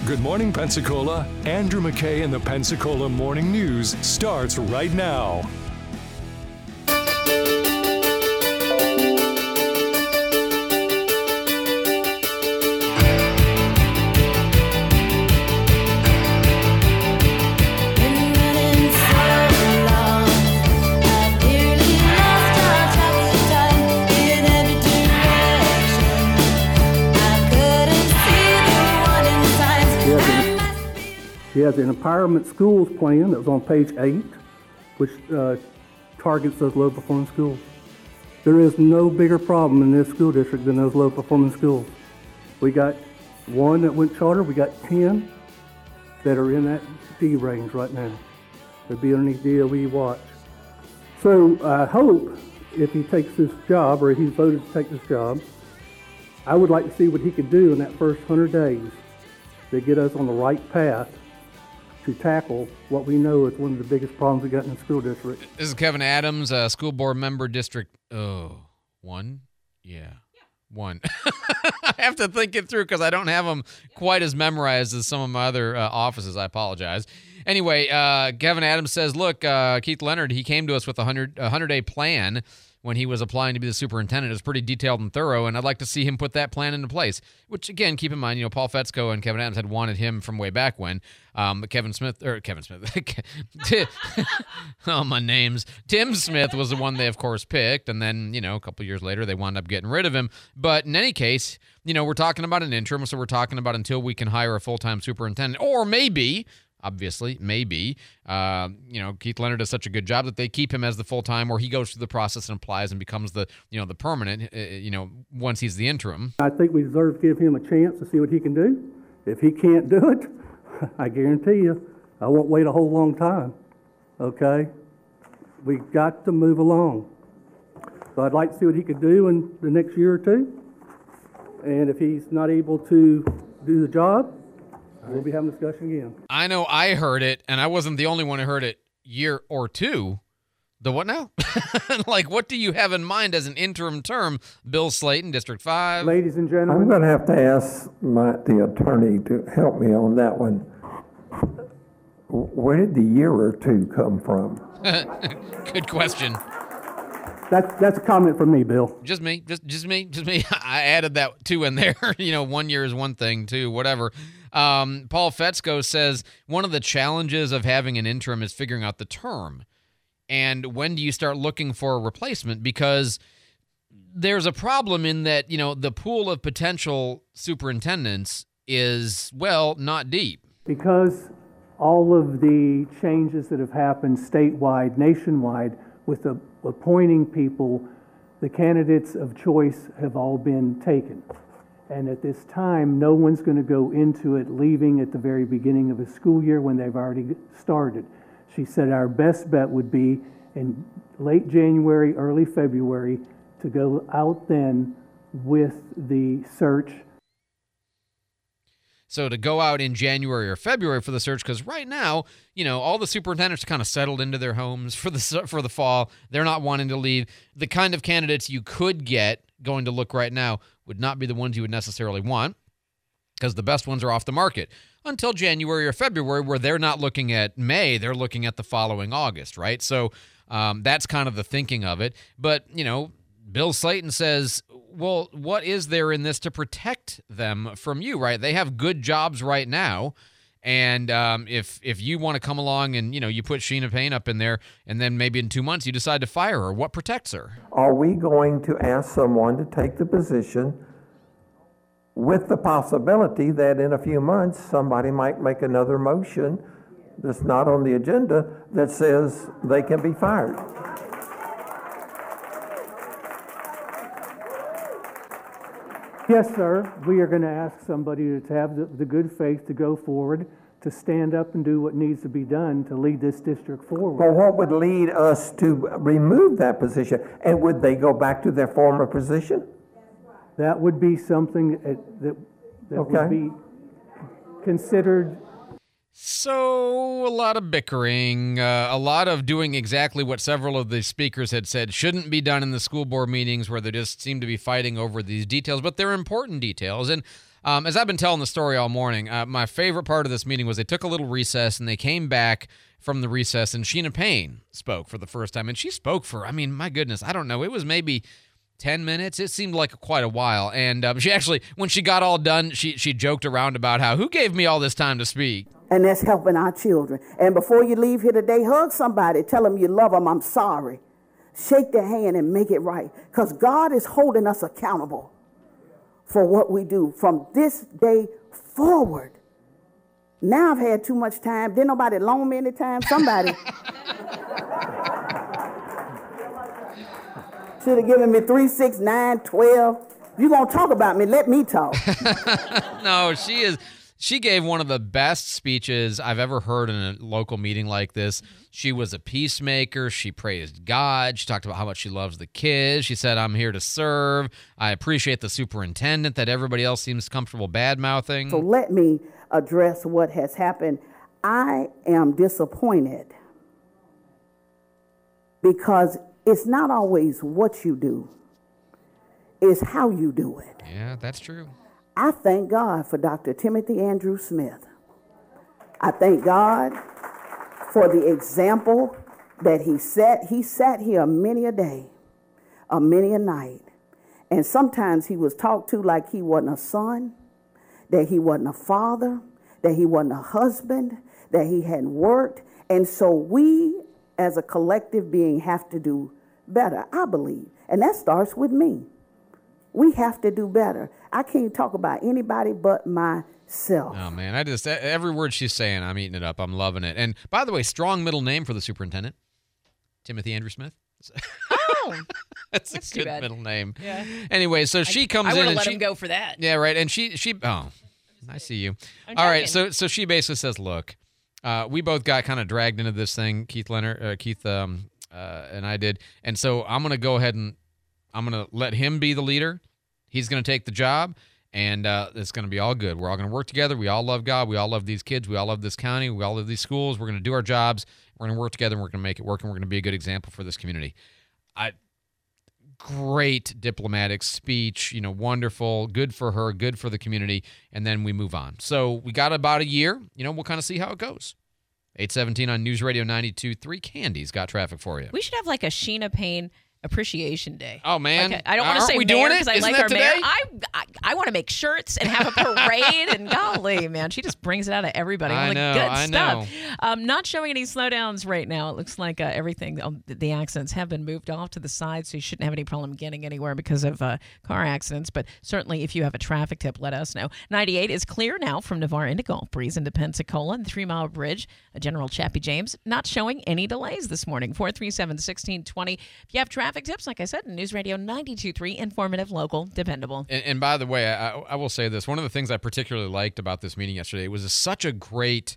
Good morning, Pensacola. Andrew McKay and the Pensacola Morning News starts right now. He has an empowerment schools plan that was on page 8, which targets those low-performing schools. There is no bigger problem in this school district than those low-performing schools. We got one that went charter. We got 10 that are in that D range right now. They'll be underneath DOE watch. So I hope if he takes this job, or if he's voted to take this job, I would like to see what he could do in that first 100 days to get us on the right path to tackle what we know is one of the biggest problems we got in the school district. This is Kevin Adams, school board member, District 1? Yeah. 1. I have to think it through because I don't have them quite as memorized as some of my other offices. I apologize. Anyway, Kevin Adams says, look, Keith Leonard, he came to us with a 100-day plan when he was applying to be the superintendent. It was pretty detailed and thorough, and I'd like to see him put that plan into place, which, again, keep in mind, Paul Fetzko and Kevin Adams had wanted him from way back when. Kevin Smith, oh, my names. Tim Smith was the one they, of course, picked, and then, a couple years later, they wound up getting rid of him. But in any case, we're talking about an interim, so we're talking about until we can hire a full-time superintendent, or maybe, obviously, maybe, Keith Leonard does such a good job that they keep him as the full-time, or he goes through the process and applies and becomes the permanent, once he's the interim. I think we deserve to give him a chance to see what he can do. If he can't do it, I guarantee you, I won't wait a whole long time, okay? We've got to move along. So I'd like to see what he could do in the next year or two. And if he's not able to do the job, we'll be having a discussion again. I know I heard it, and I wasn't the only one who heard it, year or two. The what now? Like, what do you have in mind as an interim term? Bill Slayton, District 5. Ladies and gentlemen. I'm going to have to ask the attorney to help me on that one. Where did the year or two come from? Good question. That's a comment from me, Bill. Just me. I added that two in there. 1 year is one thing, too, whatever. Paul Fetzko says one of the challenges of having an interim is figuring out the term. And when do you start looking for a replacement? Because there's a problem in that, the pool of potential superintendents is, not deep. Because all of the changes that have happened statewide, nationwide, with the appointing people, the candidates of choice have all been taken. And at this time, no one's going to go into it leaving at the very beginning of a school year when they've already started. She said our best bet would be in late January, early February, to go out then with the search. So to go out in January or February for the search, because right now, all the superintendents are kind of settled into their homes for the fall. They're not wanting to leave. The kind of candidates you could get going to look right now would not be the ones you would necessarily want, because the best ones are off the market until January or February, where they're not looking at May, they're looking at the following August, right? So that's kind of the thinking of it. But, Bill Slayton says, well, what is there in this to protect them from you, right? They have good jobs right now. And if you want to come along and, you put Sheena Payne up in there, and then maybe in 2 months you decide to fire her, what protects her? Are we going to ask someone to take the position with the possibility that in a few months somebody might make another motion that's not on the agenda that says they can be fired? Yes, sir. We are going to ask somebody to have the good faith to go forward, to stand up and do what needs to be done to lead this district forward. Well, what would lead us to remove that position? And would they go back to their former position? That would be something that would be considered. So a lot of bickering, a lot of doing exactly what several of the speakers had said shouldn't be done in the school board meetings, where they just seem to be fighting over these details, but they're important details. And As I've been telling the story all morning, my favorite part of this meeting was they took a little recess and they came back from the recess, and Sheena Payne spoke for the first time. And she spoke for, I mean, my goodness, I don't know, it was maybe 10 minutes. It seemed like quite a while. And she actually, when she got all done, she joked around about how, who gave me all this time to speak? And that's helping our children. And before you leave here today, hug somebody. Tell them you love them. I'm sorry. Shake their hand and make it right. Because God is holding us accountable for what we do from this day forward. Now I've had too much time. Didn't nobody loan me any time? Somebody should have given me 3, 6, 9, 12. If you're going to talk about me, let me talk. No, she gave one of the best speeches I've ever heard in a local meeting like this. She was a peacemaker. She praised God. She talked about how much she loves the kids. She said, I'm here to serve. I appreciate the superintendent that everybody else seems comfortable bad-mouthing. So let me address what has happened. I am disappointed because it's not always what you do. It's how you do it. Yeah, that's true. I thank God for Dr. Timothy Andrew Smith. I thank God for the example that he set. He sat here many a day, many a night. And sometimes he was talked to like he wasn't a son, that he wasn't a father, that he wasn't a husband, that he hadn't worked. And so we as a collective being have to do better, I believe. And that starts with me. We have to do better. I can't talk about anybody but myself. Oh, man. Every word she's saying, I'm eating it up. I'm loving it. And by the way, strong middle name for the superintendent, Timothy Andrew Smith. Oh, that's a good middle name. Yeah. Anyway, so she comes in. I would and have let she, him go for that. Yeah, right. And she oh, I see you. I'm All right. joking. So she basically says, look, we both got kind of dragged into this thing, Keith and I did. And so I'm going to go ahead and I'm going to let him be the leader. He's going to take the job, and it's going to be all good. We're all going to work together. We all love God. We all love these kids. We all love this county. We all love these schools. We're going to do our jobs. We're going to work together, and we're going to make it work, and we're going to be a good example for this community. Great diplomatic speech, wonderful, good for her, good for the community, and then we move on. So we got about a year. We'll kind of see how it goes. 8:17 on News Radio 92.3. Candy's got traffic for you. We should have like a Sheena Payne Appreciation Day. Oh, man. Like, I don't want to Aren't say we mayor doing it? because I Isn't like that our today? mayor. I want to make shirts and have a parade, and golly, man, she just brings it out of everybody. All the good stuff. Not showing any slowdowns right now. It looks like everything, the accidents have been moved off to the side, so you shouldn't have any problem getting anywhere because of car accidents. But certainly, if you have a traffic tip, let us know. 98 is clear now from Navarre into Gulf Breeze into Pensacola, and the 3 Mile Bridge, General Chappie James, not showing any delays this morning. 437-1620. If you have traffic tips, like I said, News Radio 92.3, informative, local, dependable. And by the way, I will say this. One of the things I particularly liked about this meeting yesterday was such a great,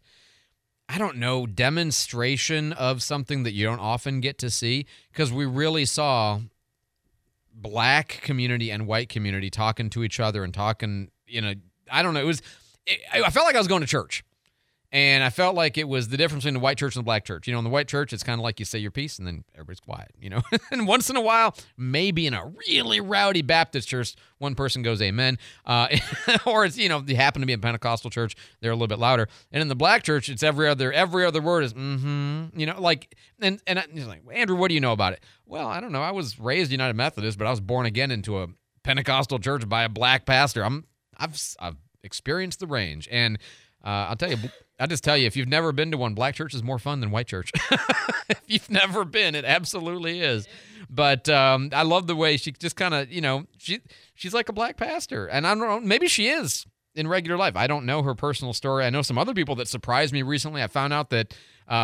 demonstration of something that you don't often get to see, because we really saw black community and white community talking to each other and talking, I don't know. I felt like I was going to church. And I felt like it was the difference between the white church and the black church. In the white church, it's kind of like you say your piece and then everybody's quiet, And once in a while, maybe in a really rowdy Baptist church, one person goes amen. Or it's, they happen to be a Pentecostal church, they're a little bit louder. And in the black church, it's every other word is, and he's like, Andrew, what do you know about it? Well, I don't know. I was raised United Methodist, but I was born again into a Pentecostal church by a black pastor. I've experienced the range. And I'll just tell you, if you've never been to one, black church is more fun than white church. If you've never been, it absolutely is. But I love the way she just kind of, she's like a black pastor. And I don't know, maybe she is in regular life. I don't know her personal story. I know some other people that surprised me recently. I found out that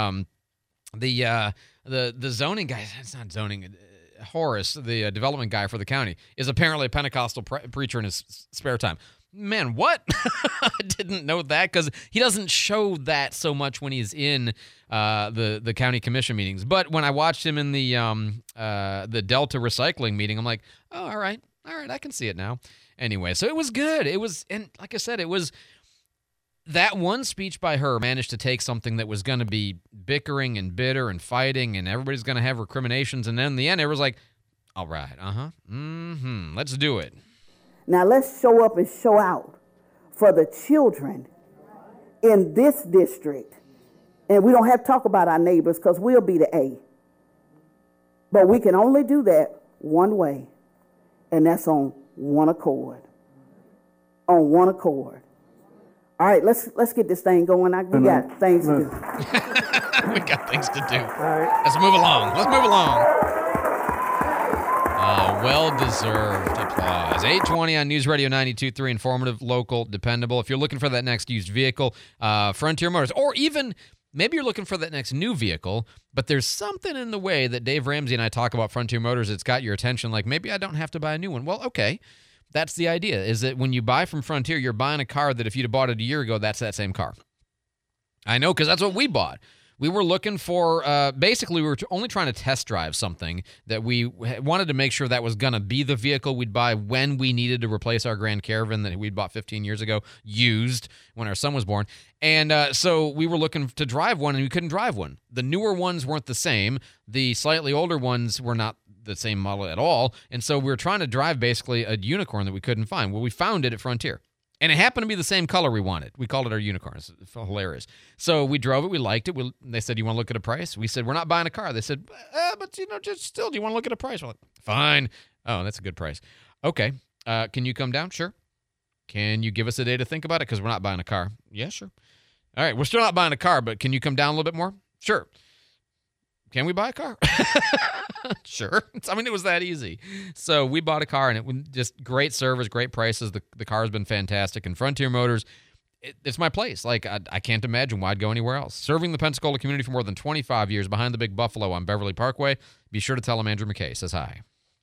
the zoning guy, it's not zoning, Horace, the development guy for the county, is apparently a Pentecostal preacher in his spare time. Man, what? I didn't know that, because he doesn't show that so much when he's in the county commission meetings. But when I watched him in the Delta recycling meeting, I'm like, oh, all right, I can see it now. Anyway, so it was good. And like I said, it was that one speech by her managed to take something that was going to be bickering and bitter and fighting, and everybody's going to have recriminations. And then in the end, it was like, all right, let's do it. Now let's show up and show out for the children in this district. And we don't have to talk about our neighbors because we'll be the A. But we can only do that one way, and that's on one accord. On one accord. All right, let's get this thing going. We got things to do. We got things to do. All right. Let's move along. Well-deserved applause. 820 on News Radio 92.3, informative, local, dependable. If you're looking for that next used vehicle, Frontier Motors, or even maybe you're looking for that next new vehicle, but there's something in the way that Dave Ramsey and I talk about Frontier Motors that's got your attention, like maybe I don't have to buy a new one. Well, okay. That's the idea, is that when you buy from Frontier, you're buying a car that if you'd have bought it a year ago, that's that same car. I know, because that's what we bought. We were looking for, basically, we were only trying to test drive something that we wanted to make sure that was going to be the vehicle we'd buy when we needed to replace our Grand Caravan that we'd bought 15 years ago, used, when our son was born. And so we were looking to drive one, and we couldn't drive one. The newer ones weren't the same. The slightly older ones were not the same model at all. And so we were trying to drive basically a unicorn that we couldn't find. Well, we found it at Frontier. And it happened to be the same color we wanted. We called it our unicorn. It's hilarious. So we drove it. We liked it. They said, "You want to look at a price?" We said, "We're not buying a car." They said, "But just still, do you want to look at a price?" We're like, "Fine." Oh, that's a good price. Okay. Can you come down? Sure. Can you give us a day to think about it? Because we're not buying a car. Yeah, sure. All right. We're still not buying a car, but can you come down a little bit more? Sure. Can we buy a car? Sure. I mean, it was that easy. So we bought a car, and it was just great service, great prices. The car has been fantastic. And Frontier Motors, it's my place. Like, I can't imagine why I'd go anywhere else. Serving the Pensacola community for more than 25 years behind the Big Buffalo on Beverly Parkway. Be sure to tell him Andrew McKay says hi.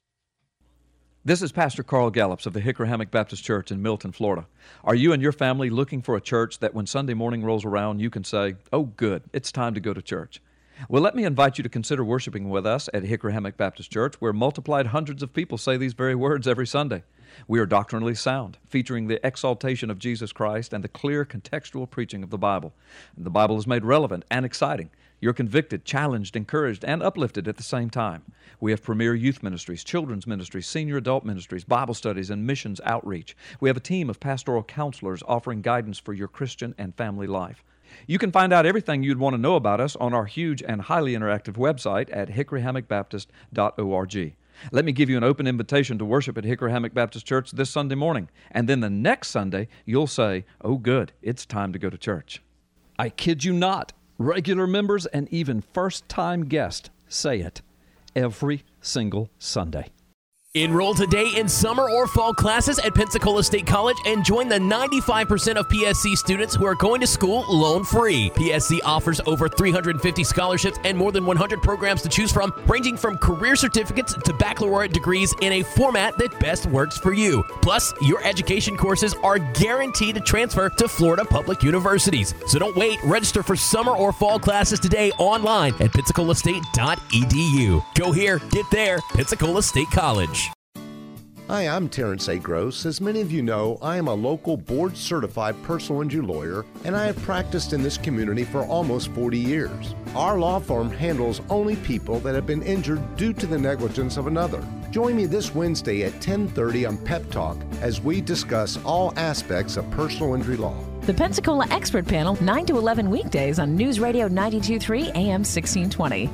This is Pastor Carl Gallups of the Hickory Hammock Baptist Church in Milton, Florida. Are you and your family looking for a church that when Sunday morning rolls around, you can say, "Oh, good, it's time to go to church"? Well, let me invite you to consider worshiping with us at Hickory Hammock Baptist Church, where multiplied hundreds of people say these very words every Sunday. We are doctrinally sound, featuring the exaltation of Jesus Christ and the clear contextual preaching of the Bible. And the Bible is made relevant and exciting. You're convicted, challenged, encouraged, and uplifted at the same time. We have premier youth ministries, children's ministries, senior adult ministries, Bible studies, and missions outreach. We have a team of pastoral counselors offering guidance for your Christian and family life. You can find out everything you'd want to know about us on our huge and highly interactive website at hickoryhammockbaptist.org. Let me give you an open invitation to worship at Hickory Hammock Baptist Church this Sunday morning, and then the next Sunday you'll say, "Oh good, it's time to go to church." I kid you not, regular members and even first-time guests say it every single Sunday. Enroll today in summer or fall classes at Pensacola State College and join the 95% of PSC students who are going to school loan-free. PSC offers over 350 scholarships and more than 100 programs to choose from, ranging from career certificates to baccalaureate degrees in a format that best works for you. Plus, your education courses are guaranteed to transfer to Florida public universities. So don't wait. Register for summer or fall classes today online at PensacolaState.edu. Go here, get there, Pensacola State College. Hi, I'm Terrence A. Gross. As many of you know, I am a local board-certified personal injury lawyer, and I have practiced in this community for almost 40 years. Our law firm handles only people that have been injured due to the negligence of another. Join me this Wednesday at 10:30 on Pep Talk as we discuss all aspects of personal injury law. The Pensacola Expert Panel, 9 to 11 weekdays on News Radio 92.3 AM 1620.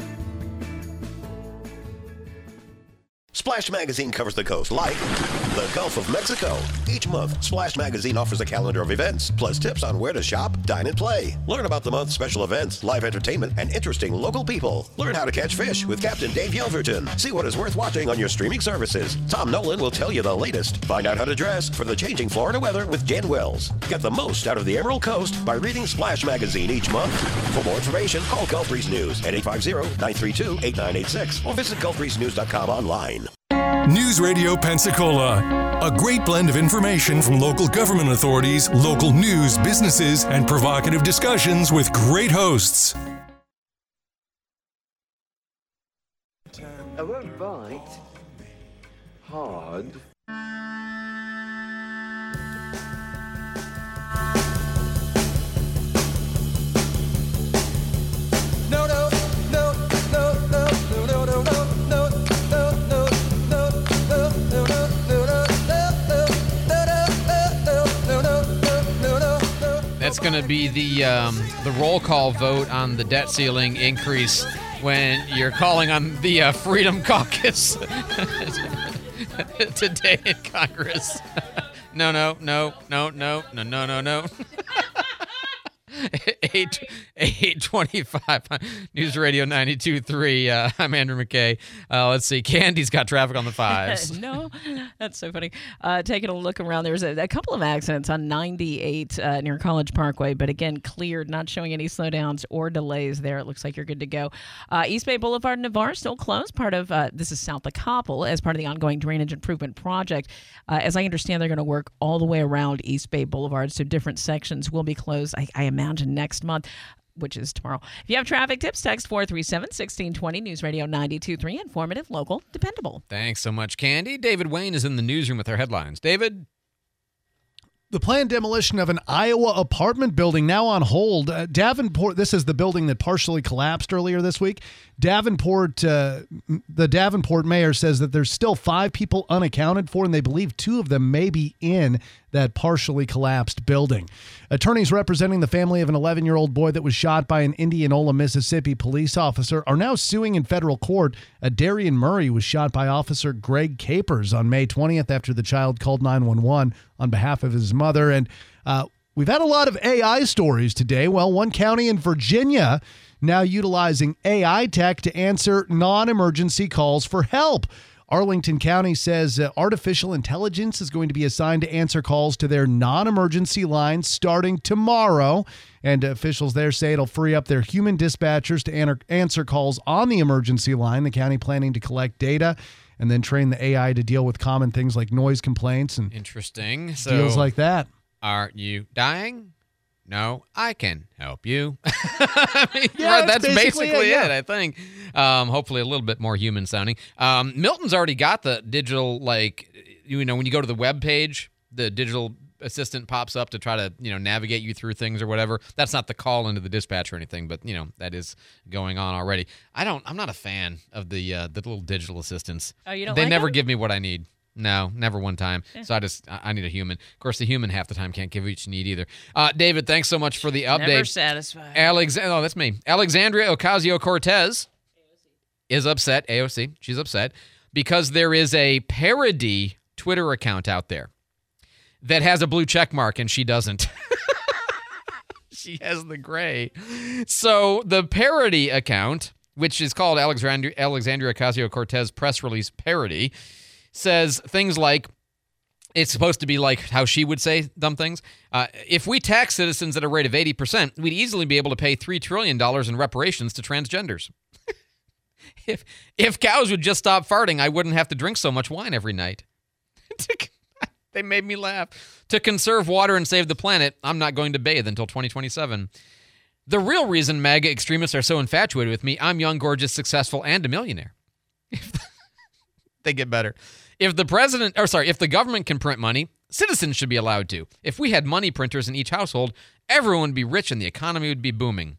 Splash Magazine covers the coast like the Gulf of Mexico. Each month, Splash Magazine offers a calendar of events, plus tips on where to shop, dine, and play. Learn about the month's special events, live entertainment, and interesting local people. Learn how to catch fish with Captain Dave Yelverton. See what is worth watching on your streaming services. Tom Nolan will tell you the latest. Find out how to dress for the changing Florida weather with Jen Wells. Get the most out of the Emerald Coast by reading Splash Magazine each month. For more information, call Gulf Breeze News at 850-932-8986 or visit gulfbreezenews.com online. News Radio Pensacola, a great blend of information from local government authorities, local news, businesses, and provocative discussions with great hosts. I won't bite hard. going to be the roll call vote on the debt ceiling increase when you're calling on the Freedom Caucus today in Congress. No. 825 News Radio 92.3. I'm Andrew McKay. Let's see. Candy's got traffic on the fives. No, that's so funny. Taking a look around, there's a couple of accidents on 98 near College Parkway, but again, cleared, not showing any slowdowns or delays there. It looks like you're good to go. East Bay Boulevard in Navarre still closed. Part of this is south of Koppel as part of the ongoing drainage improvement project. As I understand, they're going to work all the way around East Bay Boulevard, so different sections will be closed, I imagine, next month, which is tomorrow. If you have traffic tips, text 437-1620, News Radio 92.3, informative, local, dependable. Thanks so much, Candy. David Wayne is in the newsroom with our headlines. David? The planned demolition of an Iowa apartment building now on hold. Davenport, this is the building that partially collapsed earlier this week. The Davenport mayor says that there's still 5 people unaccounted for, and they believe 2 of them may be in that partially collapsed building. Attorneys representing the family of an 11-year-old boy that was shot by an Indianola, Mississippi police officer are now suing in federal court. Darian Murray was shot by Officer Greg Capers on May 20th after the child called 911 on behalf of his mother. And we've had a lot of AI stories today. Well, one county in Virginia now utilizing AI tech to answer non-emergency calls for help. Arlington County says artificial intelligence is going to be assigned to answer calls to their non-emergency lines starting tomorrow. And officials there say it'll free up their human dispatchers to answer calls on the emergency line. The county planning to collect data and then train the AI to deal with common things like noise complaints and interesting deals like that. Are you dying? No, I can help you. That's basically it, yeah. I think. Hopefully a little bit more human sounding. Milton's already got the digital, when you go to the web page, the digital assistant pops up to try to, navigate you through things or whatever. That's not the call into the dispatch or anything, but, that is going on already. I'm not a fan of the little digital assistants. Oh, you don't They like never them? give me what I need. No, never one time. Yeah. So I need a human. Of course, the human half the time can't give you what you need either. David, thanks so much for the update. Never satisfied. That's me. Alexandria Ocasio-Cortez is upset. AOC, she's upset because there is a parody Twitter account out there that has a blue check mark and she doesn't. She has the gray. So the parody account, which is called Alexandria Ocasio-Cortez press release parody, says things like, it's supposed to be like how she would say dumb things. If we tax citizens at a rate of 80%, we'd easily be able to pay $3 trillion in reparations to transgenders. If cows would just stop farting, I wouldn't have to drink so much wine every night. They made me laugh. To conserve water and save the planet, I'm not going to bathe until 2027. The real reason MAGA extremists are so infatuated with me, I'm young, gorgeous, successful, and a millionaire. They get better. If the government can print money, citizens should be allowed to. If we had money printers in each household, everyone would be rich and the economy would be booming.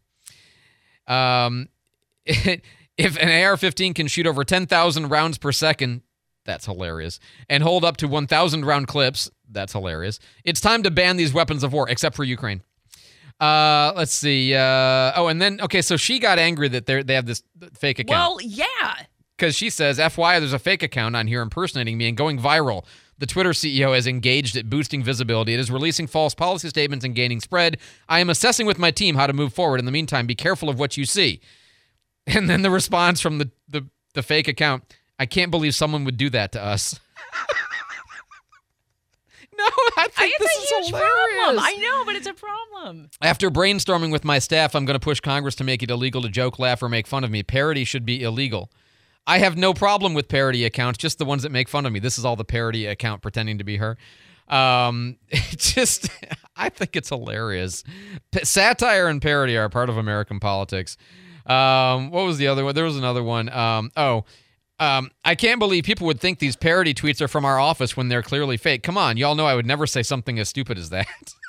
If an AR-15 can shoot over 10,000 rounds per second, that's hilarious, and hold up to 1,000 round clips, that's hilarious. It's time to ban these weapons of war, except for Ukraine. Let's see. So she got angry that they have this fake account. Well, yeah. Because she says, FYI, there's a fake account on here impersonating me and going viral. The Twitter CEO has engaged at boosting visibility. It is releasing false policy statements and gaining spread. I am assessing with my team how to move forward. In the meantime, be careful of what you see. And then the response from the fake account, I can't believe someone would do that to us. No, I think this is a huge hilarious. problem. I know, but it's a problem. After brainstorming with my staff, I'm going to push Congress to make it illegal to joke, laugh, or make fun of me. Parody should be illegal. I have no problem with parody accounts, just the ones that make fun of me. This is all the parody account pretending to be her. I think it's hilarious. Satire and parody are a part of American politics. What was the other one? There was another one. I can't believe people would think these parody tweets are from our office when they're clearly fake. Come on, y'all know I would never say something as stupid as that.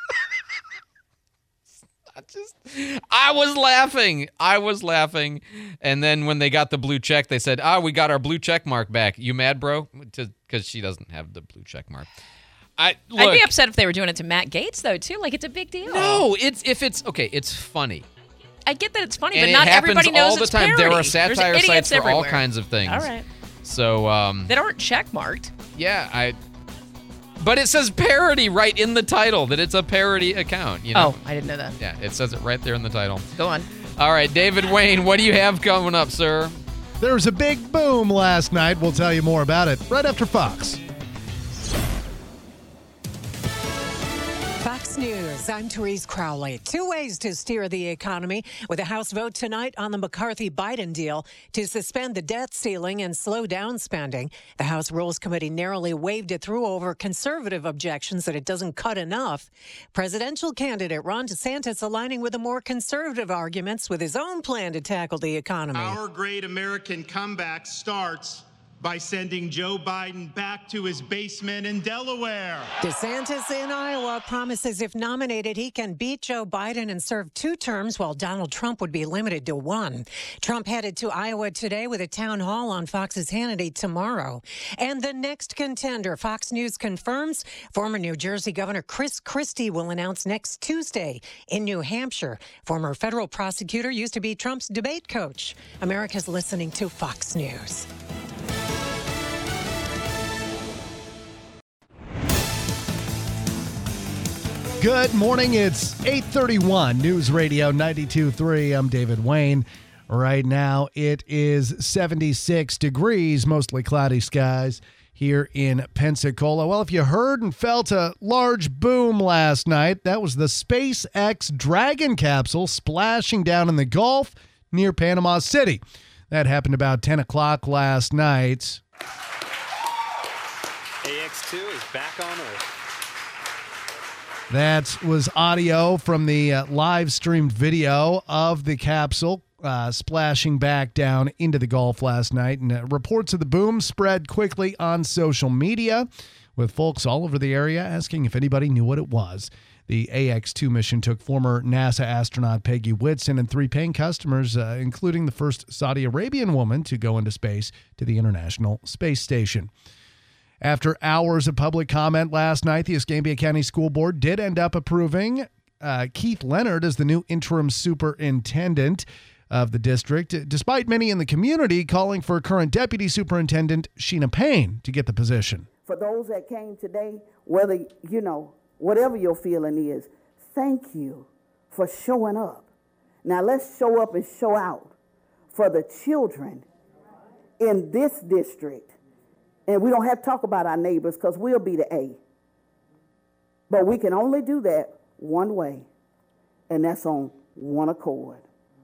I was laughing. And then when they got the blue check, they said, we got our blue check mark back. You mad, bro? Because she doesn't have the blue check mark. I'd be upset if they were doing it to Matt Gaetz, though, too. Like, it's a big deal. No, it's funny. I get that it's funny, and but not everybody knows all the it's time. parody. There are satire sites for everywhere. all kinds of things. All right. So that aren't checkmarked. Yeah, but it says parody right in the title that it's a parody account. You know? Oh, I didn't know that. Yeah, it says it right there in the title. Go on. All right, David Wayne, what do you have coming up, sir? There was a big boom last night. We'll tell you more about it right after Fox. Fox News, I'm Therese Crowley. Two ways to steer the economy with a House vote tonight on the McCarthy-Biden deal to suspend the debt ceiling and slow down spending. The House Rules Committee narrowly waved it through over conservative objections that it doesn't cut enough. Presidential candidate Ron DeSantis aligning with the more conservative arguments with his own plan to tackle the economy. Our great American comeback starts by sending Joe Biden back to his basement in Delaware. DeSantis in Iowa promises if nominated, he can beat Joe Biden and serve 2 terms while Donald Trump would be limited to 1. Trump headed to Iowa today with a town hall on Fox's Hannity tomorrow. And the next contender, Fox News confirms, former New Jersey Governor Chris Christie will announce next Tuesday in New Hampshire. Former federal prosecutor used to be Trump's debate coach. America's listening to Fox News. Good morning. It's 8:31 News Radio 92.3. I'm David Wayne. Right now it is 76 degrees, mostly cloudy skies here in Pensacola. Well, if you heard and felt a large boom last night, that was the SpaceX Dragon capsule splashing down in the Gulf near Panama City. That happened about 10 o'clock last night. AX-2 is back on Earth. That was audio from the live streamed video of the capsule splashing back down into the Gulf last night. And reports of the boom spread quickly on social media, with folks all over the area asking if anybody knew what it was. The AX-2 mission took former NASA astronaut Peggy Whitson and 3 paying customers, including the first Saudi Arabian woman to go into space, to the International Space Station. After hours of public comment last night, the Escambia County School Board did end up approving Keith Leonard as the new interim superintendent of the district, despite many in the community calling for current Deputy Superintendent Sheena Payne to get the position. For those that came today, whether, whatever your feeling is, thank you for showing up. Now let's show up and show out for the children in this district. And we don't have to talk about our neighbors because we'll be the A. But we can only do that one way, and that's on one accord.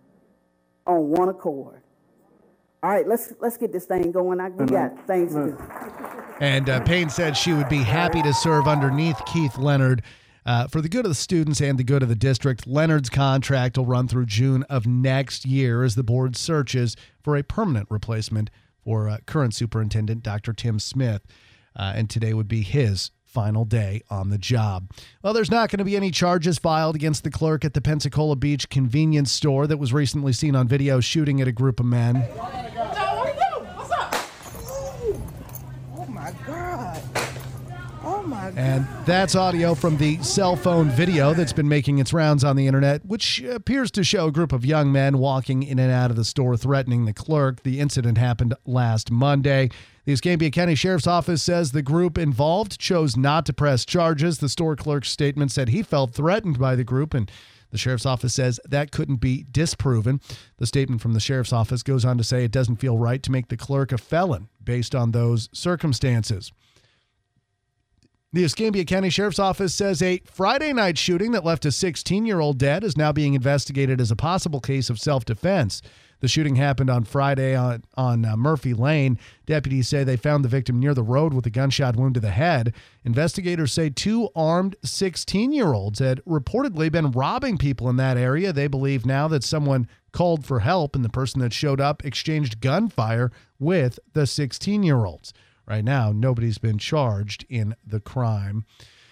On one accord. All right, let's get this thing going. We got things to do. And Payne said she would be happy to serve underneath Keith Leonard for the good of the students and the good of the district. Leonard's contract will run through June of next year as the board searches for a permanent replacement for current superintendent Dr. Tim Smith. And today would be his final day on the job. Well, there's not going to be any charges filed against the clerk at the Pensacola Beach convenience store that was recently seen on video shooting at a group of men. What's up? Oh, my God. Oh, my God. And that's audio from the cell phone video that's been making its rounds on the internet, which appears to show a group of young men walking in and out of the store threatening the clerk. The incident happened last Monday. The Escambia County Sheriff's Office says the group involved chose not to press charges. The store clerk's statement said he felt threatened by the group, and the Sheriff's Office says that couldn't be disproven. The statement from the Sheriff's Office goes on to say it doesn't feel right to make the clerk a felon based on those circumstances. The Escambia County Sheriff's Office says a Friday night shooting that left a 16-year-old dead is now being investigated as a possible case of self-defense. The shooting happened on Friday on Murphy Lane. Deputies say they found the victim near the road with a gunshot wound to the head. Investigators say 2 armed 16-year-olds had reportedly been robbing people in that area. They believe now that someone called for help, and the person that showed up exchanged gunfire with the 16-year-olds. Right now, nobody's been charged in the crime.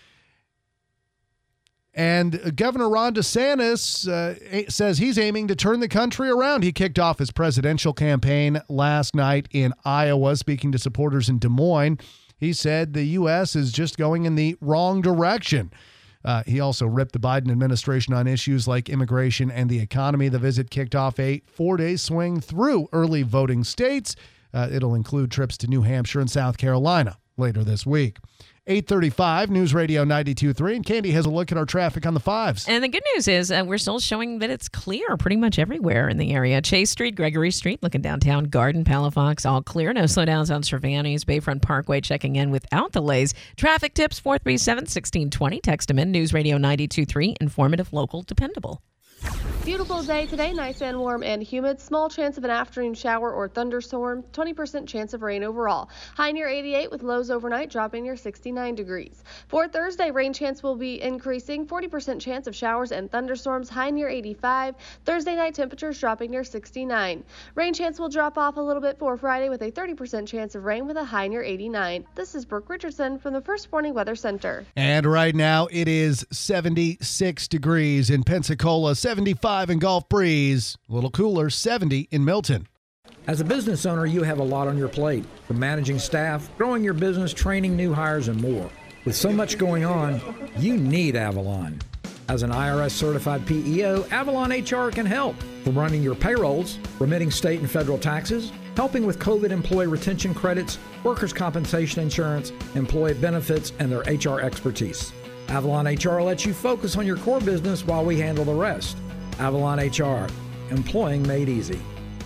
And Governor Ron DeSantis says he's aiming to turn the country around. He kicked off his presidential campaign last night in Iowa, speaking to supporters in Des Moines. He said the U.S. is just going in the wrong direction. He also ripped the Biden administration on issues like immigration and the economy. The visit kicked off a 4-day swing through early voting states. It'll include trips to New Hampshire and South Carolina later this week. 8:35, News Radio 92.3, and Candy has a look at our traffic on the 5s. And the good news is we're still showing that it's clear pretty much everywhere in the area. Chase Street, Gregory Street, looking downtown, Garden, Palafox, all clear. No slowdowns on Cervantes, Bayfront Parkway, checking in without delays. Traffic tips, 437-1620. Text them in, News Radio 92.3, informative, local, dependable. Beautiful day today, nice and warm and humid. Small chance of an afternoon shower or thunderstorm. 20% chance of rain overall. High near 88 with lows overnight dropping near 69 degrees. For Thursday, rain chance will be increasing. 40% chance of showers and thunderstorms. High near 85. Thursday night temperatures dropping near 69. Rain chance will drop off a little bit for Friday with a 30% chance of rain with a high near 89. This is Brooke Richardson from the First Warning Weather Center. And right now it is 76 degrees in Pensacola, 75 in Gulf Breeze, a little cooler, 70 in Milton. As a business owner, you have a lot on your plate, from managing staff, growing your business, training new hires, and more. With so much going on, you need Avalon. As an IRS-certified PEO, Avalon HR can help. From running your payrolls, remitting state and federal taxes, helping with COVID employee retention credits, workers' compensation insurance, employee benefits, and their HR expertise. Avalon HR lets you focus on your core business while we handle the rest. Avalon HR, employing made easy.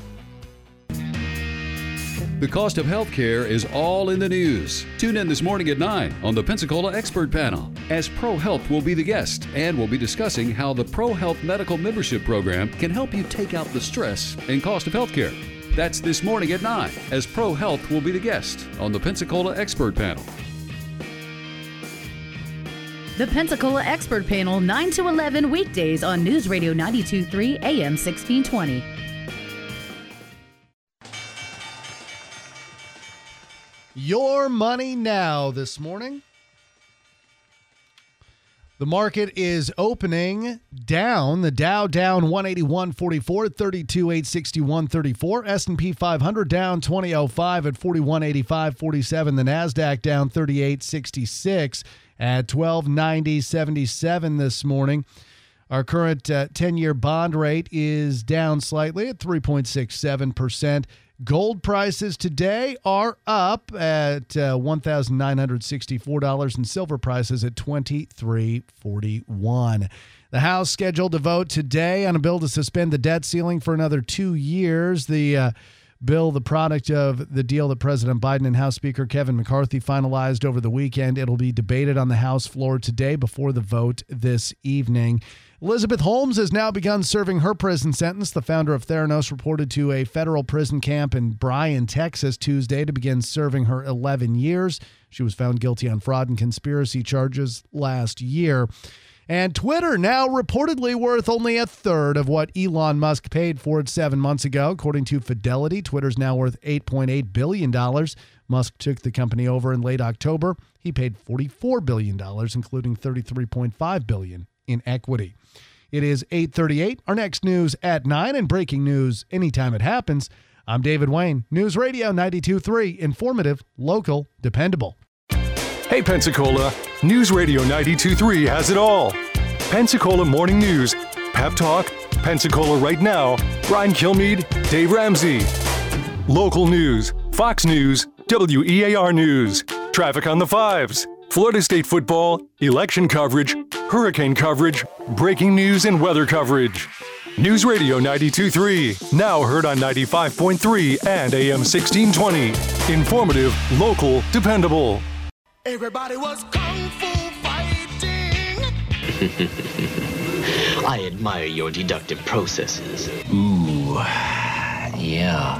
The cost of health care is all in the news. Tune in this morning at 9 on the Pensacola Expert Panel, as ProHealth will be the guest, and we'll be discussing how the ProHealth Medical Membership Program can help you take out the stress and cost of health care. That's this morning at 9, as ProHealth will be the guest on the Pensacola Expert Panel. The Pensacola Expert Panel, 9 to 11 weekdays on News Radio 92.3 AM 1620. Your money now this morning. The market is opening down. The Dow down 181.44 at 32,861.34. S&P 500 down 20.05 at 41.85.47. The NASDAQ down 38.66 at 1290.77 this morning. Our current 10-year bond rate is down slightly at 3.67%. Gold prices today are up at $1,964 and silver prices at $23.41. The House scheduled to vote today on a bill to suspend the debt ceiling for another 2 years. The bill, the product of the deal that President Biden and House Speaker Kevin McCarthy finalized over the weekend. It'll be debated on the House floor today before the vote this evening. Elizabeth Holmes has now begun serving her prison sentence. The founder of Theranos reported to a federal prison camp in Bryan, Texas, Tuesday to begin serving her 11 years. She was found guilty on fraud and conspiracy charges last year. And Twitter now reportedly worth only a third of what Elon Musk paid for it 7 months ago. According to Fidelity, Twitter's now worth $8.8 billion. Musk took the company over in late October. He paid $44 billion, including $33.5 billion in equity. It is 8:38. Our next news at 9 and breaking news anytime it happens. I'm David Wayne, News Radio 92.3, informative, local, dependable. Hey Pensacola, News Radio 92.3 has it all. Pensacola Morning News, Pep Talk, Pensacola Right Now, Brian Kilmeade, Dave Ramsey. Local news, Fox News, WEAR News, traffic on the 5s, Florida State football, election coverage, hurricane coverage, breaking news and weather coverage. News Radio 92.3, now heard on 95.3 and AM 1620. Informative, local, dependable. Everybody was kung fu fighting. I admire your deductive processes. Ooh, yeah.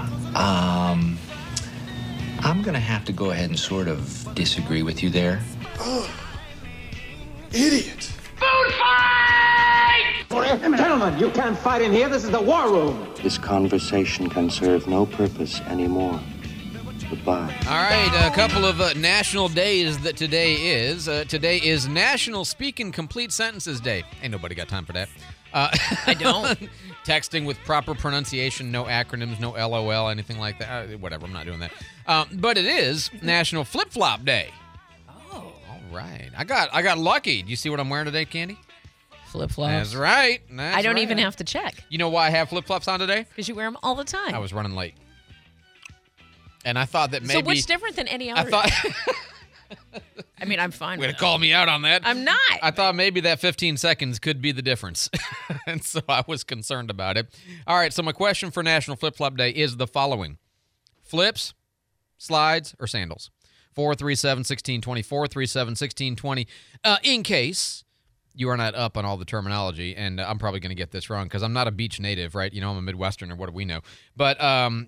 I'm gonna have to go ahead and sort of disagree with you there. Oh, idiot. Food fight! Gentlemen, you can't fight in here. This is the war room. This conversation can serve no purpose anymore. Goodbye. All right, a couple of national days that today is. Today is National Speak in Complete Sentences Day. Ain't nobody got time for that. I don't. Texting with proper pronunciation, no acronyms, no LOL, anything like that. Whatever, I'm not doing that. But it is National Flip-Flop Day. Oh. All right. I got lucky. Do you see what I'm wearing today, Candy? Flip-flops. That's right. I don't even have to check. You know why I have flip-flops on today? Because you wear them all the time. I was running late. And I thought that maybe... So what's different than any other? I mean, I'm fine Way to call me out on that. I'm not. I thought maybe that 15 seconds could be the difference. And so I was concerned about it. All right, so my question for National Flip-Flop Day is the following. Flips, slides, or sandals? 437-1620, 437-1620. In case you are not up on all the terminology, and I'm probably going to get this wrong because I'm not a beach native, right? You know, I'm a Midwesterner. What do we know? But,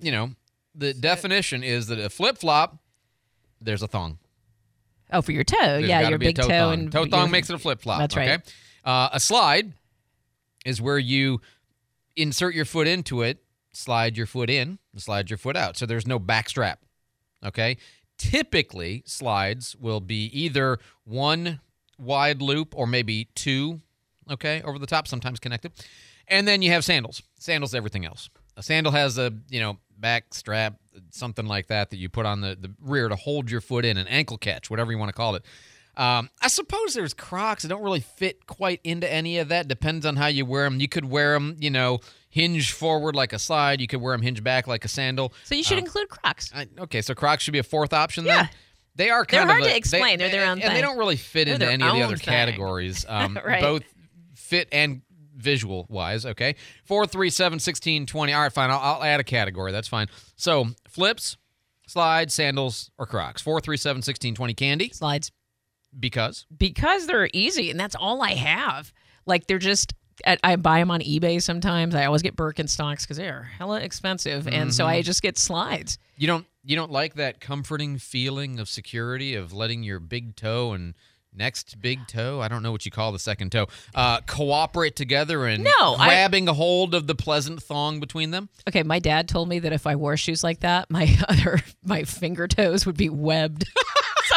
the definition is that a flip-flop, there's a thong. Oh, for your toe. There's yeah, gotta your be a big toe. And toe thong makes it a flip-flop. That's right. Okay? A slide is where you insert your foot into it, slide your foot in, and slide your foot out. So there's no back strap. Okay? Typically, slides will be either one wide loop or maybe two, okay, over the top, sometimes connected. And then you have sandals. Sandals, everything else. A sandal has a, back strap, something like that you put on the rear to hold your foot in, an ankle catch, whatever you want to call it. I suppose there's Crocs that don't really fit quite into any of that. Depends on how you wear them. You could wear them, hinge forward like a slide. You could wear them hinge back like a sandal. So you should include Crocs. Okay, so Crocs should be a fourth option then? They're hard to explain. They're their own thing. And they don't really fit They're into their any of the own other thing. categories. Right. Both fit and visual-wise, okay? 437-1620. All right, fine. I'll add a category. That's fine. So, flips, slides, sandals, or Crocs. 437-1620. Candy? Slides. Because? Because they're easy, and that's all I have. Like, they're just... I buy them on eBay sometimes. I always get Birkenstocks because they're hella expensive, and so I just get slides. You don't like that comforting feeling of security of letting your big toe and next big toe, I don't know what you call the second toe, cooperate together and grabbing a hold of the pleasant thong between them? Okay, my dad told me that if I wore shoes like that, my finger toes would be webbed. So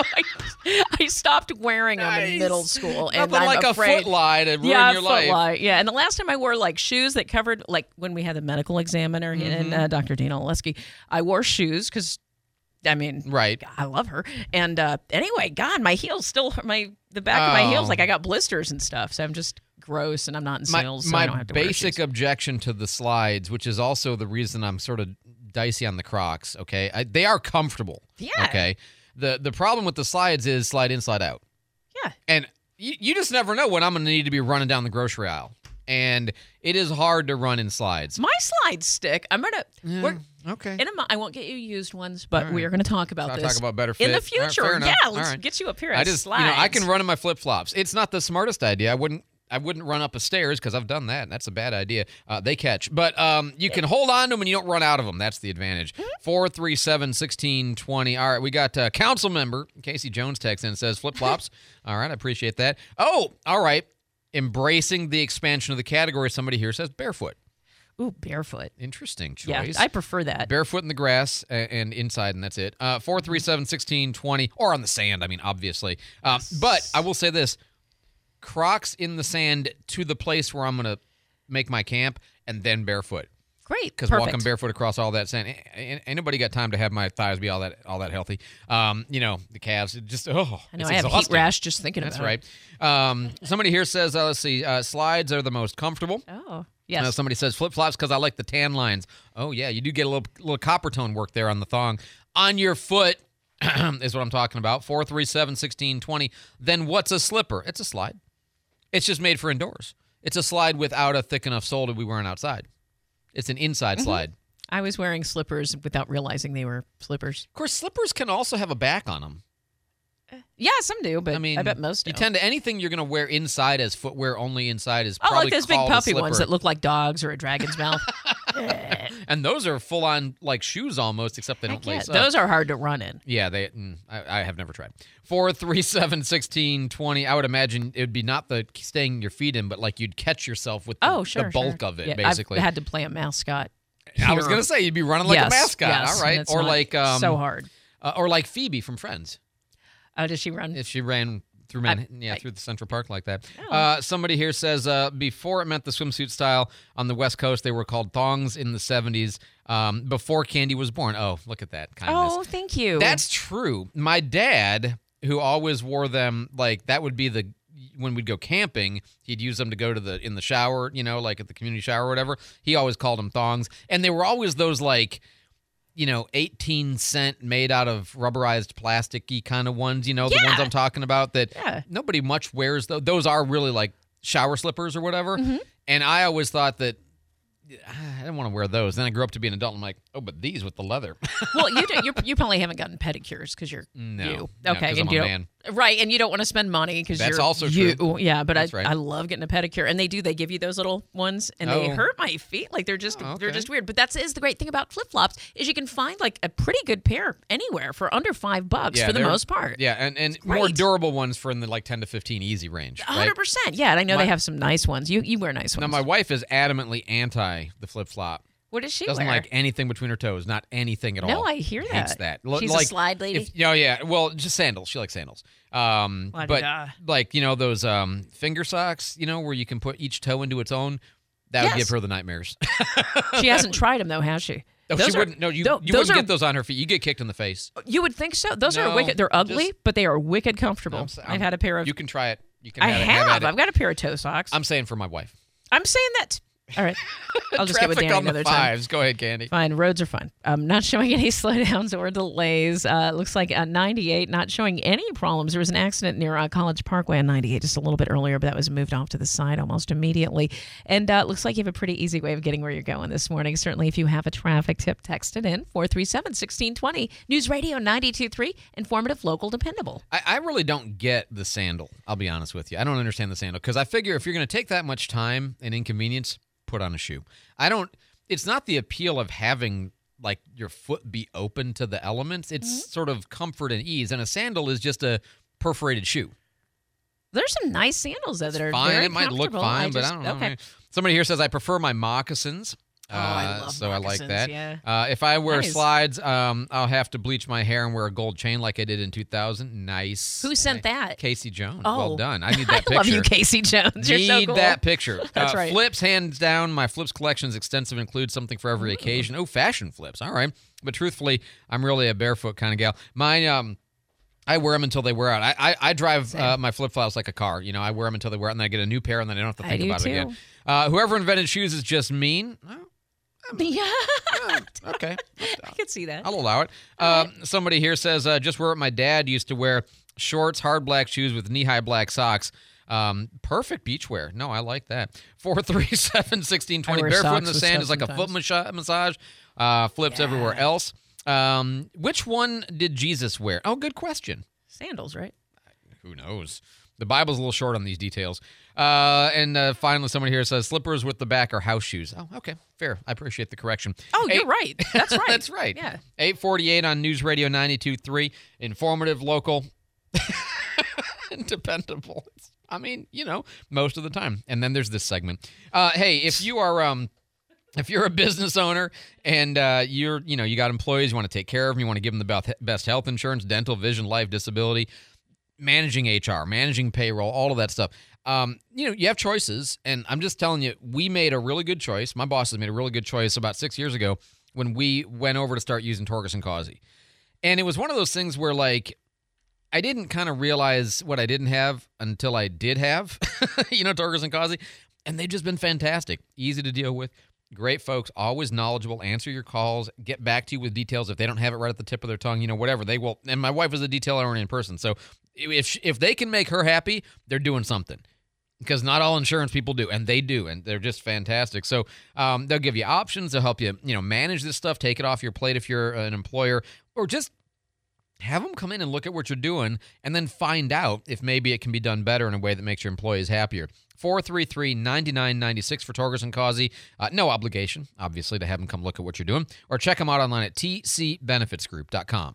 I stopped wearing them in middle school. And Nothing I'm like afraid, a foot lie to ruin your life. Lie. Yeah, and the last time I wore shoes that covered, when we had the medical examiner and Dr. Dina Oleski, I wore shoes because, right. I love her. And anyway, God, my heels still, the back of my heels, I got blisters and stuff. So I'm just gross and I'm not in sales. So I don't have to wear basic shoes. objection to the slides, which is also the reason I'm sort of dicey on the Crocs, okay? They are comfortable. Yeah. Okay? The problem with the slides is slide in, slide out. Yeah. And you just never know when I'm going to need to be running down the grocery aisle. And it is hard to run in slides. My slides stick. I'm going to... Okay. I won't get you used ones, but we are going to talk about this. Talk about better fit. In the future. Right, yeah, let's get you up here. I can run in my flip-flops. It's not the smartest idea. I wouldn't run up a stairs because I've done that. That's a bad idea. They catch. But you can hold on to them and you don't run out of them. That's the advantage. 437-1620. All right, we got council member Casey Jones texts in and says flip-flops. All right, I appreciate that. Oh, all right. Embracing the expansion of the category, somebody here says barefoot. Ooh, barefoot. Interesting choice. Yeah, I prefer that. Barefoot in the grass and inside, and that's it. 437-1620, or on the sand, obviously. But I will say this. Crocs in the sand to the place where I'm going to make my camp, and then barefoot. Great, because walking barefoot across all that sand, ain't nobody got time to have my thighs be all that healthy. The calves, just I know it's I have heat rash just thinking about it. That's right. Somebody here says, let's see, slides are the most comfortable. Oh, yes. Somebody says flip-flops because I like the tan lines. Oh, yeah, you do get a little copper tone work there on the thong. On your foot is what I'm talking about. 437-1620. Then what's a slipper? It's a slide. It's just made for indoors. It's a slide without a thick enough sole to be wearing outside. It's an inside slide. I was wearing slippers without realizing they were slippers. Of course, slippers can also have a back on them. Yeah, some do, but I bet most don't. You tend to, anything you're going to wear inside as footwear only inside is probably probably like those big puppy ones that look like dogs or a dragon's mouth. And those are full-on like shoes almost, except they don't lace up. Those are hard to run in. Yeah, I have never tried. 437-1620. I would imagine it would be not the staying your feet in, but like you'd catch yourself with the bulk of it, basically. I've had to play a mascot. I was going to say, you'd be running like a mascot. Yes, all right. Or like... so hard. Or like Phoebe from Friends. Oh, does she run? If she ran through Manhattan, through the Central Park like that. Oh. Somebody here says, before it meant the swimsuit style on the West Coast, they were called thongs in the 70s before Candy was born. Oh, look at that kindness. Oh, thank you. That's true. My dad, who always wore them, like that would be when we'd go camping, he'd use them to go to in the shower, like at the community shower or whatever. He always called them thongs. And they were always those 18-cent made out of rubberized plasticky kind of ones, the ones I'm talking about that nobody much wears. Those are really like shower slippers or whatever. Mm-hmm. And I always thought that I didn't want to wear those. Then I grew up to be an adult. And I'm like, oh, but these with the leather. Well, you probably haven't gotten pedicures because you're you. Okay, because I'm a man. Right, and you don't want to spend money because you're also you. True. Yeah, but That's right. I love getting a pedicure, and they give you those little ones, and they hurt my feet. Like they're just weird. But is the great thing about flip flops is you can find like a pretty good pair anywhere for under $5 for the most part. Yeah, and more durable ones for in the 10 to 15 easy range. 100%. Yeah, and I know they have some nice ones. You wear nice ones. Now my wife is adamantly anti the flip flop. What does she Doesn't wear? like anything between her toes. Not anything at all. No, I hear Hates that. She's a slide lady? Well, just sandals. She likes sandals. But those finger socks, where you can put each toe into its own, that would give her the nightmares. She hasn't tried them, though, has she? No, she wouldn't. No, you wouldn't get those on her feet. You get kicked in the face. You would think so. Those are wicked. They're ugly, but they are wicked comfortable. I've had a pair of... You can try it. You can I have. I've got a pair of toe socks. I'm saying for my wife. I'm saying that... All right. I'll just get with Danny another time. Go ahead, Candy. Fine. Roads are fine. Not showing any slowdowns or delays. Looks like 98 not showing any problems. There was an accident near College Parkway on 98 just a little bit earlier, but that was moved off to the side almost immediately. And looks like you have a pretty easy way of getting where you're going this morning. Certainly, if you have a traffic tip, text it in 437-1620. News Radio 92.3. Informative, local, dependable. I really don't get the sandal. I'll be honest with you. I don't understand the sandal because I figure if you're going to take that much time and inconvenience, put on a shoe. It's not the appeal of having your foot be open to the elements. It's sort of comfort and ease. And a sandal is just a perforated shoe. There's some nice sandals though that are fine. very It might look fine, but I don't know. Okay. Somebody here says I prefer my moccasins. I love so moccasins, I like that. Yeah. If I wear slides, I'll have to bleach my hair and wear a gold chain like I did in 2000. Nice. Who sent that? Casey Jones. Oh. Well done. I need that picture. I love you, Casey Jones. You're so cool. Need that picture. That's right. Flips, hands down. My flips collection is extensive. Includes something for every occasion. Oh, fashion flips. All right. But truthfully, I'm really a barefoot kind of gal. Mine, I wear them until they wear out. I drive my flip-flops like a car. I wear them until they wear out, and then I get a new pair, and then I don't have to think about it again. Whoever invented shoes is just mean. Yeah. Okay. I could see that. I'll allow it. Somebody here says, just wear what my dad used to wear, shorts, hard black shoes with knee-high black socks. Perfect beach wear. No, I like that. 437-1620. Barefoot in the sand is like a foot massage. Flips everywhere else. Which one did Jesus wear? Oh, good question. Sandals, right? Who knows? The Bible's a little short on these details. And finally, somebody here says slippers with the back are house shoes. Oh, okay. Fair. I appreciate the correction. Oh, you're right. That's right. That's right. Yeah. 848 on News Radio 92.3. Informative, local, and dependable. Most of the time. And then there's this segment. Hey, if you are... If you're a business owner and you got employees, you want to take care of them, you want to give them the best health insurance, dental, vision, life, disability, managing HR, managing payroll, all of that stuff. You have choices, and I'm just telling you, we made a really good choice. My bosses made a really good choice about 6 years ago when we went over to start using Torgerson Causey. And it was one of those things where, I didn't kind of realize what I didn't have until I did have, Torgerson Causey. And they've just been fantastic, easy to deal with. Great folks, always knowledgeable, answer your calls, get back to you with details. If they don't have it right at the tip of their tongue, whatever, they will. And my wife is a detail-oriented person, so if they can make her happy, they're doing something. Because not all insurance people do, and they do, and they're just fantastic. So they'll give you options. They'll help you, manage this stuff, take it off your plate if you're an employer, or just have them come in and look at what you're doing and then find out if maybe it can be done better in a way that makes your employees happier. 433-9996 for Torgerson Causey. No obligation, obviously, to have them come look at what you're doing. Or check them out online at tcbenefitsgroup.com.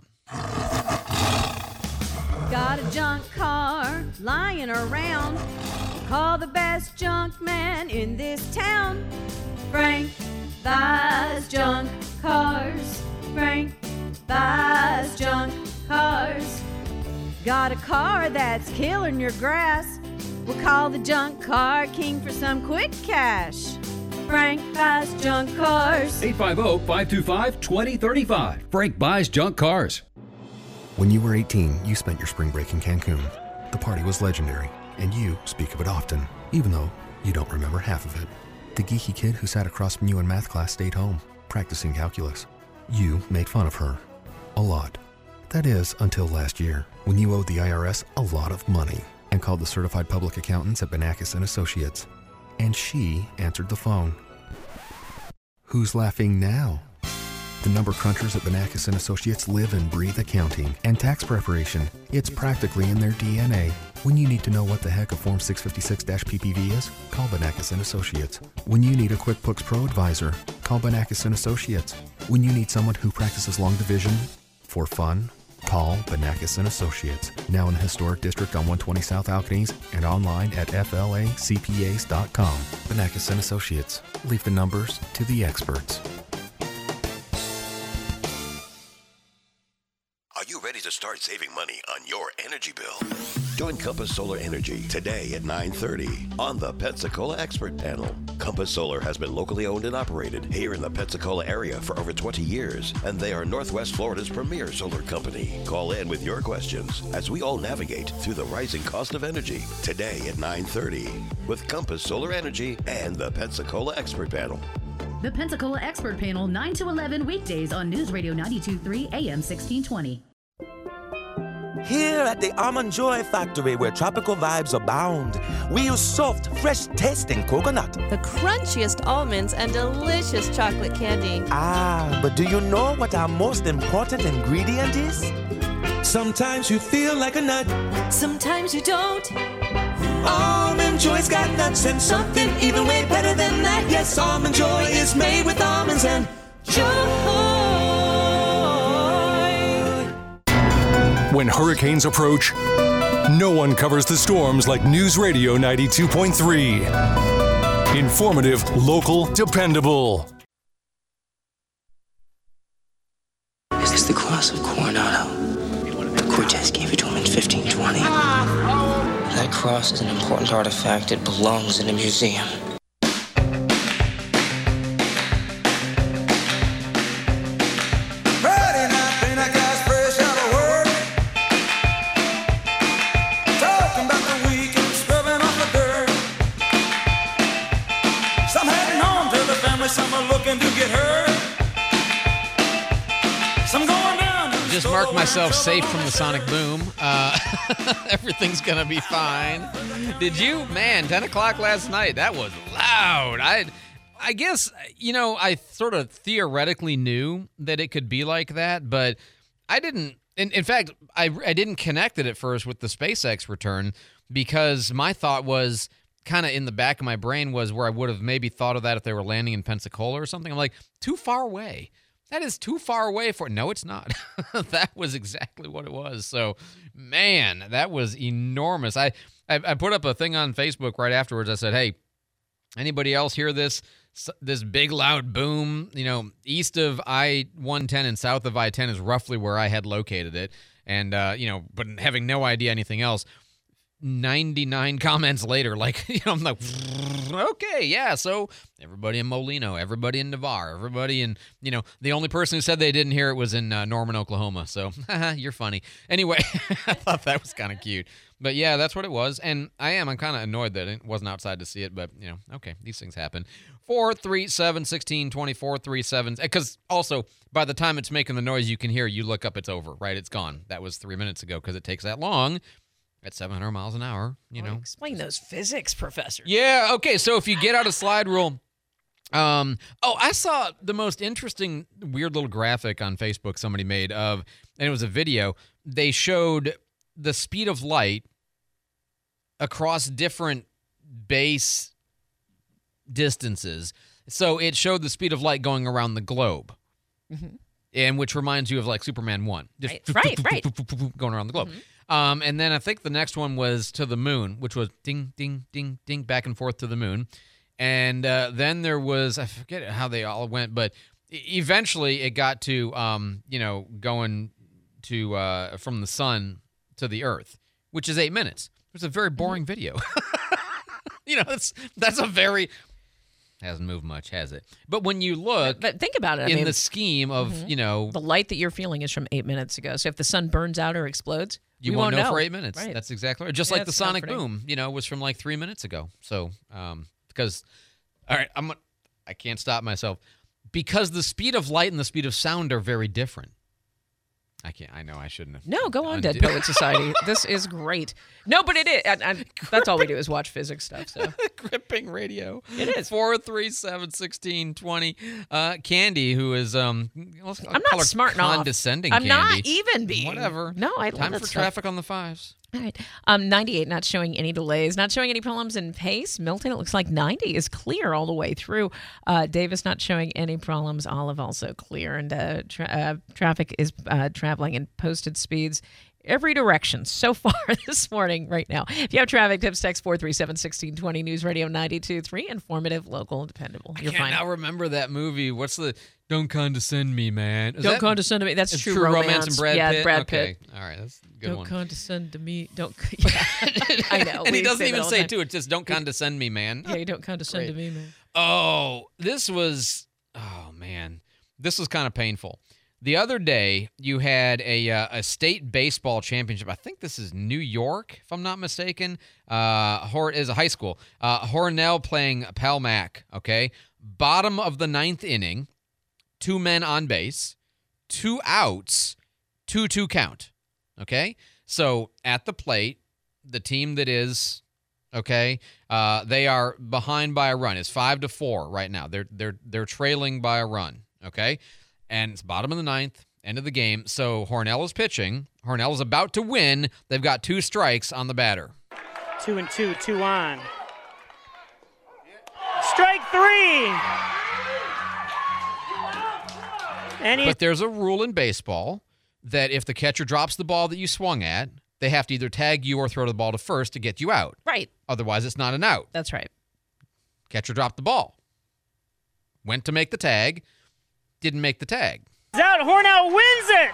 Got a junk car lying around. Call the best junk man in this town. Frank buys junk cars. Frank buys junk cars. Got a car that's killing your grass? We'll call the junk car king for some quick cash. Frank buys junk cars. 850-525-2035. Frank buys junk cars. When you were 18, you spent your spring break in Cancun. The party was legendary, and you speak of it often, even though you don't remember half of it. The geeky kid who sat across from you in math class stayed home, practicing calculus. You made fun of her. A lot. That is, until last year, when you owed the IRS a lot of money and called the certified public accountants at Banakis & Associates. And she answered the phone. Who's laughing now? The number crunchers at Banakis & Associates live and breathe accounting and tax preparation. It's practically in their DNA. When you need to know what the heck a Form 656-PPV is, call Banakis & Associates. When you need a QuickBooks Pro advisor, call Banakis & Associates. When you need someone who practices long division for fun, call Banakis & Associates. Now in the Historic District on 120 South Alcanese and online at flacpas.com. Banakis & Associates. Leave the numbers to the experts. Are you ready to start saving money on your energy bill? Join Compass Solar Energy today at 9:30 on the Pensacola Expert Panel. Compass Solar has been locally owned and operated here in the Pensacola area for over 20 years, and they are Northwest Florida's premier solar company. Call in with your questions as we all navigate through the rising cost of energy today at 9:30 with Compass Solar Energy and the Pensacola Expert Panel. The Pensacola Expert Panel, 9 to 11 weekdays on News Radio 92.3 AM 1620. Here at the Almond Joy Factory, where tropical vibes abound, we use soft, fresh-tasting coconut. The crunchiest almonds and delicious chocolate candy. Ah, but do you know what our most important ingredient is? Sometimes you feel like a nut. Sometimes you don't. Almond Joy's got nuts and something even way better than that. Yes, Almond Joy is made with almonds and joy. When hurricanes approach, no one covers the storms like News Radio 92.3. Informative, local, dependable. Is this the cross of Coronado? Cortez gave it to him in 1520. That cross is an important artifact. It belongs in a museum. Just mark myself safe from the sonic boom. Everything's gonna be fine. Did you? Man, 10 o'clock last night. That was loud. I guess, I sort of theoretically knew that it could be like that, but I didn't. In fact, I didn't connect it at first with the SpaceX return because my thought was kind of in the back of my brain was where I would have maybe thought of that if they were landing in Pensacola or something. I'm like, too far away. That is too far away for... No, it's not. That was exactly what it was. So, man, that was enormous. I put up a thing on Facebook right afterwards. I said, hey, anybody else hear this big, loud boom? East of I-110 and south of I-10 is roughly where I had located it. And, but having no idea anything else, 99 comments later, I'm like, okay, yeah, so everybody in Molino, everybody in Navarre, everybody in, the only person who said they didn't hear it was in Norman, Oklahoma, so you're funny. Anyway, I thought that was kind of cute. But yeah, that's what it was, and I'm kind of annoyed that it wasn't outside to see it, but, okay, these things happen. 437-1620, 437, because also, by the time it's making the noise you can hear, you look up, it's over, right? It's gone. That was 3 minutes ago, because it takes that long. At 700 miles an hour, Explain those physics, professor. Yeah, okay, so if you get out of slide rule... I saw the most interesting, weird little graphic on Facebook somebody made and it was a video. They showed the speed of light across different base distances. So it showed the speed of light going around the globe. Mm-hmm. And which reminds you of like Superman 1. Just right. Going around the globe. Mm-hmm. And then I think the next one was to the moon, which was ding, ding, ding, ding, back and forth to the moon. And then there was, I forget how they all went, but eventually it got to, going to from the sun to the earth, which is 8 minutes. It's a very boring video. That's a very... Hasn't moved much, has it? But when you look... But think about it. In the scheme of, The light that you're feeling is from 8 minutes ago. So if the sun burns out or explodes, you won't know for 8 minutes. Right. That's exactly right. Just like the sonic boom, was from like 3 minutes ago. So, because... All right, I can't stop myself. Because the speed of light and the speed of sound are very different. I know I shouldn't have. No, go on, Dead Poet Society. This is great. No, but it is. That's all we do is watch physics stuff. So Gripping radio. It is. 437-1620. Candy, who is I'm not smart enough. Condescending. I'm Candy. not even being. Whatever. No, I love Time that for stuff. traffic on the 5s. All right. 98 not showing any delays, not showing any problems in Pace. Milton, it looks like 90 is clear all the way through. Davis not showing any problems. Olive also clear. And traffic is traveling in posted speeds every direction so far this morning right now. If you have traffic tips, text 437-1620, News Radio 92.3, informative, local, and dependable. You're I can't fine. now remember that movie. What's the Don't Condescend Me, Man? Don't condescend to me. That's True Romance and Brad Pitt? Yeah, Brad Pitt. Okay. All right, that's a good Don't one. condescend to me. Don't. Yeah. I know. And he doesn't say even that all say the it, too. It's just, don't condescend me, man. Yeah, you don't condescend to Great. me, man. Oh, this was, man. This was kind of painful. The other day, you had a state baseball championship. I think this is New York, if I'm not mistaken. Is a high school. Hornell playing Pal Mac, okay? Bottom of the 9th inning, 2 men on base, 2 outs, 2-2 count, okay? So at the plate, the team that is, okay, they are behind by a run. It's 5-4 right now. They're trailing by a run, okay? And it's bottom of the 9th, end of the game. So Hornell is pitching. Hornell is about to win. They've got 2 strikes on the batter. 2-2, 2 on. Strike 3. But there's a rule in baseball that if the catcher drops the ball that you swung at, they have to either tag you or throw the ball to first to get you out. Right. Otherwise, it's not an out. That's right. Catcher dropped the ball. Went to make the tag. Didn't make the tag. Out. Hornell wins it.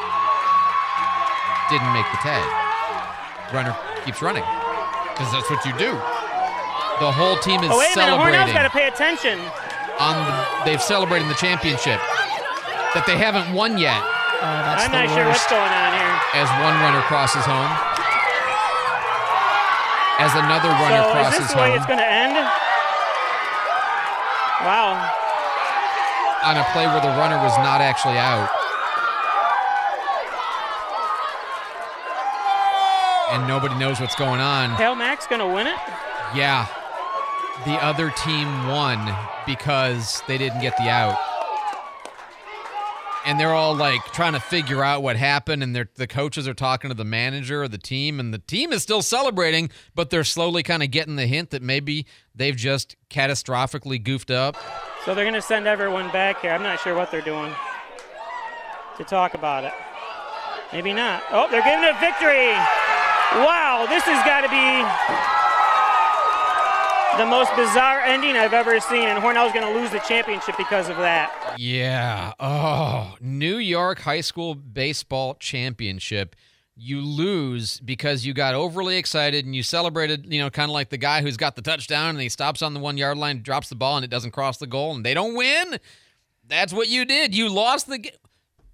Didn't make the tag. Runner keeps running because that's what you do. The whole team is wait a minute. celebrating. Hornell's got to pay attention. They've celebrated the championship that they haven't won yet. I'm not sure what's going on here. As one runner crosses home. As another runner crosses home. Is this the way it's going to end? Wow. On a play where the runner was not actually out. And nobody knows what's going on. Pal Mac's going to win it? Yeah. The other team won because they didn't get the out. And they're all like trying to figure out what happened, and the coaches are talking to the manager of the team, and the team is still celebrating, but they're slowly kind of getting the hint that maybe they've just catastrophically goofed up. So they're going to send everyone back here. I'm not sure what they're doing to talk about it. Maybe not. Oh, they're giving it a victory. Wow, this has got to be the most bizarre ending I've ever seen, and Hornell's going to lose the championship because of that. Yeah. Oh, New York High School Baseball Championship. You lose because you got overly excited and you celebrated, kind of like the guy who's got the touchdown and he stops on the 1-yard line, drops the ball, and it doesn't cross the goal, and they don't win. That's what you did. You lost the game.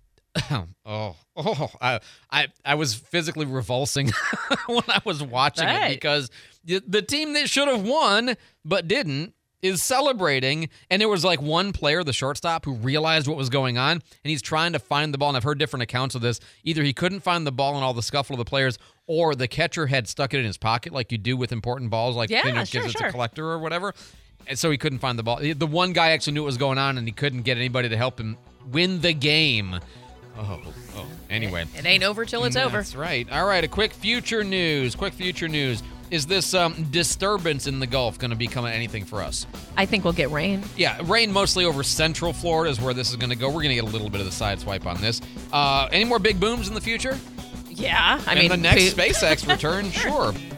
I was physically revulsing when I was watching it because the team that should have won but didn't is celebrating, and there was like one player, the shortstop, who realized what was going on, and he's trying to find the ball, and I've heard different accounts of this. Either he couldn't find the ball in all the scuffle of the players, or the catcher had stuck it in his pocket like you do with important balls, like gives it to collector or whatever, and so he couldn't find the ball. The one guy actually knew what was going on, and he couldn't get anybody to help him win the game. Anyway. It ain't over till it's over. That's right. All right, a quick future news. Is this disturbance in the Gulf going to become anything for us? I think we'll get rain. Yeah, rain mostly over central Florida is where this is going to go. We're going to get a little bit of the side swipe on this. Any more big booms in the future? Yeah. The next SpaceX return, sure.